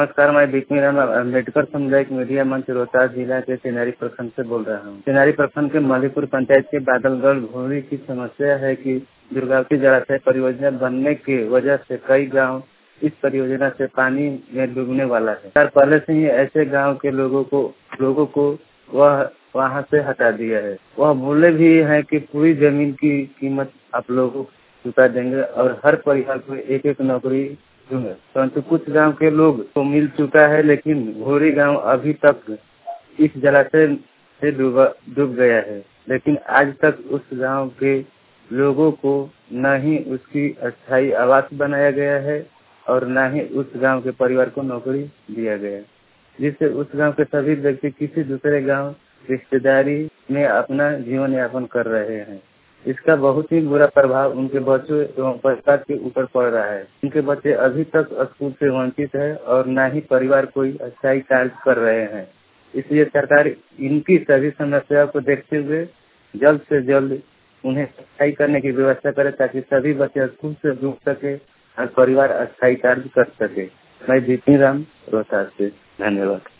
नमस्कार, मैं बिस्मिल अम्बेडकर सामुदायिक मीडिया मंच रोहतास जिला के सिनारी प्रखंड से बोल रहा हूँ। सिनारी प्रखंड के मलीपुर पंचायत के बादलगढ़ भूमि की समस्या है कि दुर्गावती जलाशय परियोजना बनने की वजह से कई गांव इस परियोजना से पानी में डूबने वाला है। सर, पहले से ही ऐसे गांव के लोगों को वह वहां से हटा दिया है। वह बोले भी है कि पूरी जमीन की कीमत आप लोगों को चुका देंगे और हर परिवार को एक एक नौकरी दूंगा। परंतु कुछ गांव के लोग को मिल चुका है, लेकिन घोरी गांव अभी तक इस जलाशय से डूब गया है। लेकिन आज तक उस गांव के लोगों को न ही उसकी अस्थायी आवास बनाया गया है और न ही उस गांव के परिवार को नौकरी दिया गया, जिससे उस गांव के सभी व्यक्ति किसी दूसरे गांव रिश्तेदारी में अपना जीवन यापन कर रहे हैं। इसका बहुत ही बुरा प्रभाव उनके बच्चों एवं परिवार के ऊपर पड़ रहा है। उनके बच्चे अभी तक स्कूल से वंचित है और न ही परिवार कोई अस्थायी कार्य कर रहे हैं। इसलिए सरकार इनकी सभी समस्याओं को देखते हुए जल्द से जल्द उन्हें अस्थायी करने की व्यवस्था करे, ताकि सभी बच्चे स्कूल से जुड़ सके और परिवार अस्थायी कार्य कर सके। मैं बिपिन राम रोहतास से, धन्यवाद।